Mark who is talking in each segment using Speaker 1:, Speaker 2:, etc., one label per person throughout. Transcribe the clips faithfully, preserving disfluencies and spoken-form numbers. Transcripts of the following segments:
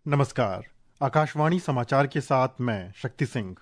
Speaker 1: नमस्कार। आकाशवाणी समाचार के साथ मैं शक्ति सिंह।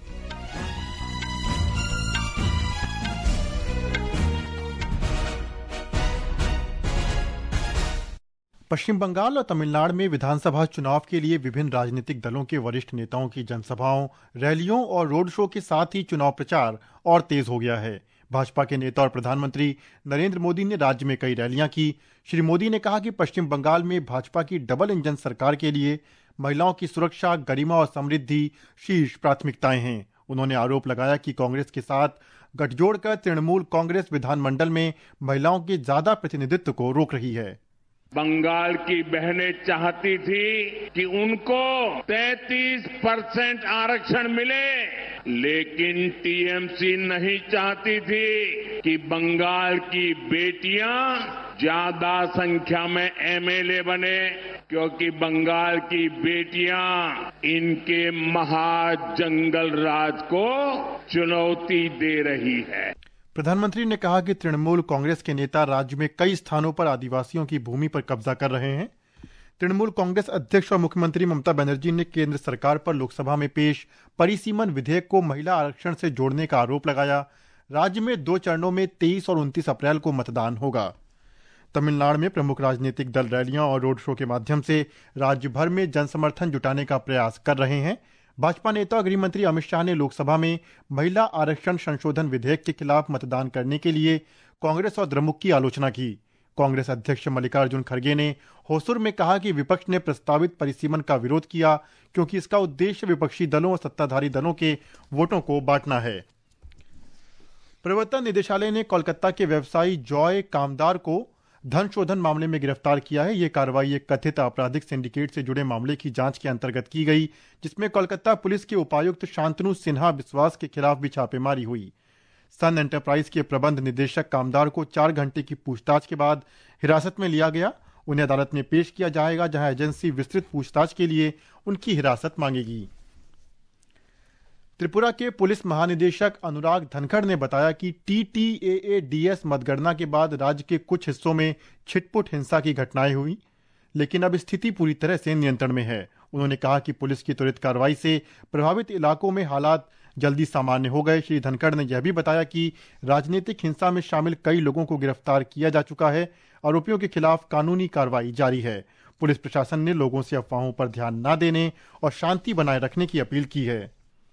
Speaker 1: पश्चिम बंगाल और तमिलनाडु में विधानसभा चुनाव के लिए विभिन्न राजनीतिक दलों के वरिष्ठ नेताओं की जनसभाओं, रैलियों और रोड शो के साथ ही चुनाव प्रचार और तेज हो गया है। भाजपा के नेता और प्रधानमंत्री नरेंद्र मोदी ने राज्य में कई रैलियां की। श्री मोदी ने कहा कि पश्चिम बंगाल में भाजपा की डबल इंजन सरकार के लिए महिलाओं की सुरक्षा, गरिमा और समृद्धि शीर्ष प्राथमिकताएं हैं। उन्होंने आरोप लगाया कि कांग्रेस के साथ गठजोड़ कर तृणमूल कांग्रेस विधानमंडल में महिलाओं के ज्यादा प्रतिनिधित्व को रोक रही है।
Speaker 2: बंगाल की बहनें चाहती थी कि उनको तैंतीस परसेंट आरक्षण मिले, लेकिन टीएमसी नहीं चाहती थी कि बंगाल की बेटियां ज्यादा संख्या में एमएलए बने, क्योंकि बंगाल की बेटियां इनके महाजंगल राज को चुनौती दे रही है।
Speaker 1: प्रधानमंत्री ने कहा कि तृणमूल कांग्रेस के नेता राज्य में कई स्थानों पर आदिवासियों की भूमि पर कब्जा कर रहे हैं। तृणमूल कांग्रेस अध्यक्ष और मुख्यमंत्री ममता बनर्जी ने केंद्र सरकार पर लोकसभा में पेश परिसीमन विधेयक को महिला आरक्षण से जोड़ने का आरोप लगाया। राज्य में दो चरणों में तेईस और उनतीस अप्रैल को मतदान होगा। तमिलनाडु में प्रमुख राजनीतिक दल रैलियां और रोड शो के माध्यम से राज्य भर में जनसमर्थन जुटाने का प्रयास कर रहे हैं। भाजपा नेता और गृह मंत्री अमित शाह ने लोकसभा में महिला आरक्षण संशोधन विधेयक के खिलाफ मतदान करने के लिए कांग्रेस और द्रमुक की आलोचना की। कांग्रेस अध्यक्ष मल्लिकार्जुन खड़गे ने होसुर में कहा कि विपक्ष ने प्रस्तावित परिसीमन का विरोध किया क्योंकि इसका उद्देश्य विपक्षी दलों और सत्ताधारी दलों के वोटों को बांटना है। प्रवर्तन निदेशालय ने कोलकाता के व्यवसायी जॉय कामदार को धन शोधन मामले में गिरफ्तार किया है। यह कार्रवाई एक कथित आपराधिक सिंडिकेट से जुड़े मामले की जांच के अंतर्गत की गई, जिसमें कोलकाता पुलिस के उपायुक्त शांतनु सिन्हा विश्वास के खिलाफ भी छापेमारी हुई। सन एंटरप्राइज के प्रबंध निदेशक कामदार को चार घंटे की पूछताछ के बाद हिरासत में लिया गया। उन्हें अदालत में पेश किया जाएगा, जहां एजेंसी विस्तृत पूछताछ के लिए उनकी हिरासत मांगेगी। त्रिपुरा के पुलिस महानिदेशक अनुराग धनखड़ ने बताया कि टीटीएएडीएस मतगणना के बाद राज्य के कुछ हिस्सों में छिटपुट हिंसा की घटनाएं हुई, लेकिन अब स्थिति पूरी तरह से नियंत्रण में है। उन्होंने कहा कि पुलिस की त्वरित कार्रवाई से प्रभावित इलाकों में हालात जल्दी सामान्य हो गए। श्री धनखड़ ने यह भी बताया कि राजनीतिक हिंसा में शामिल कई लोगों को गिरफ्तार किया जा चुका है। आरोपियों के खिलाफ कानूनी कार्रवाई जारी है। पुलिस प्रशासन ने लोगों से अफवाहों पर ध्यान न देने और शांति बनाए रखने की अपील की है।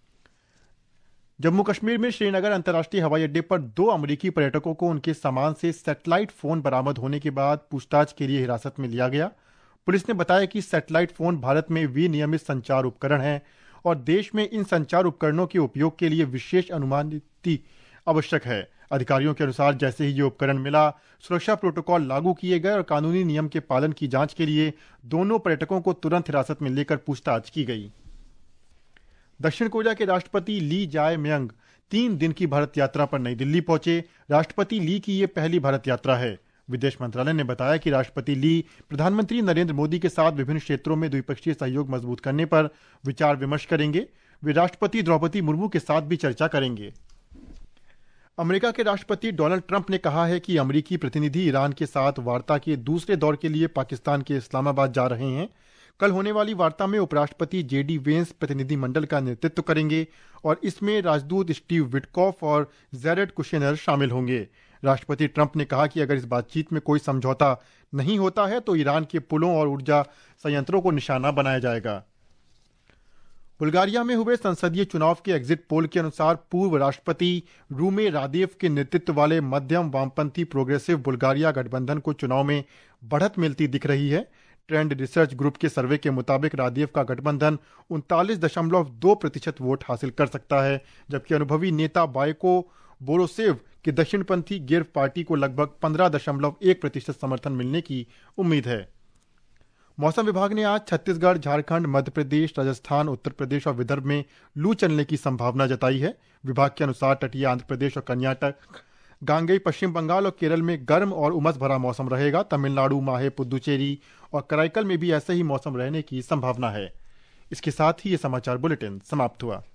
Speaker 1: जम्मू कश्मीर में श्रीनगर अंतर्राष्ट्रीय हवाई अड्डे पर दो अमेरिकी पर्यटकों को उनके सामान से सैटेलाइट फोन बरामद होने के बाद पूछताछ के लिए हिरासत में लिया गया। पुलिस ने बताया कि सैटेलाइट फोन भारत में विनियमित संचार उपकरण हैं और देश में इन संचार उपकरणों के उपयोग के लिए विशेष अनुमति आवश्यक है। अधिकारियों के अनुसार जैसे ही ये उपकरण मिला, सुरक्षा प्रोटोकॉल लागू किए गए और कानूनी नियम के पालन की जांच के लिए दोनों पर्यटकों को तुरंत हिरासत में लेकर पूछताछ की गई। दक्षिण कोरिया के राष्ट्रपति ली जाए म्यंग तीन दिन की भारत यात्रा पर नई दिल्ली पहुंचे। राष्ट्रपति ली की ये पहली भारत यात्रा है। विदेश मंत्रालय ने बताया कि राष्ट्रपति ली प्रधानमंत्री नरेंद्र मोदी के साथ विभिन्न क्षेत्रों में द्विपक्षीय सहयोग मजबूत करने पर विचार विमर्श करेंगे। वे राष्ट्रपति द्रौपदी मुर्मू के साथ भी चर्चा करेंगे। अमेरिका के राष्ट्रपति डोनाल्ड ट्रंप ने कहा है कि अमेरिकी प्रतिनिधि ईरान के साथ वार्ता के दूसरे दौर के लिए पाकिस्तान के इस्लामाबाद जा रहे हैं। कल होने वाली वार्ता में उपराष्ट्रपति जेडी वेंस प्रतिनिधिमंडल का नेतृत्व करेंगे और इसमें राजदूत स्टीव विटकॉफ और जैरेड कुशनेर शामिल होंगे। राष्ट्रपति ट्रंप ने कहा कि अगर इस बातचीत में कोई समझौता नहीं होता है तो ईरान के पुलों और ऊर्जा संयंत्रों को निशाना बनाया जाएगा। बुल्गारिया में हुए संसदीय चुनाव के एग्जिट पोल के अनुसार पूर्व राष्ट्रपति रूमे रादेव के नेतृत्व वाले मध्यम वामपंथी प्रोग्रेसिव बुल्गारिया गठबंधन को चुनाव में बढ़त मिलती दिख रही है। ट्रेंड रिसर्च ग्रुप के सर्वे के मुताबिक रादेव का गठबंधन उनतालीस दशमलव दो प्रतिशत वोट हासिल कर सकता है, जबकि अनुभवी नेता बायको बोरोसेव की दक्षिणपंथी गिर्फ पार्टी को लगभग पंद्रह दशमलव एक प्रतिशत समर्थन मिलने की उम्मीद है। मौसम विभाग ने आज छत्तीसगढ़, झारखंड, मध्य प्रदेश, राजस्थान, उत्तर प्रदेश और विदर्भ में लू चलने की संभावना जताई है। विभाग के अनुसार तटीय आंध्र प्रदेश और कर्नाटक, गांगेय, पश्चिम बंगाल और केरल में गर्म और उमस भरा मौसम रहेगा। तमिलनाडु, माहे, पुदुचेरी और कराईकल में भी ऐसे ही मौसम रहने की संभावना है। इसके साथ ही ये समाचार बुलेटिन समाप्त हुआ।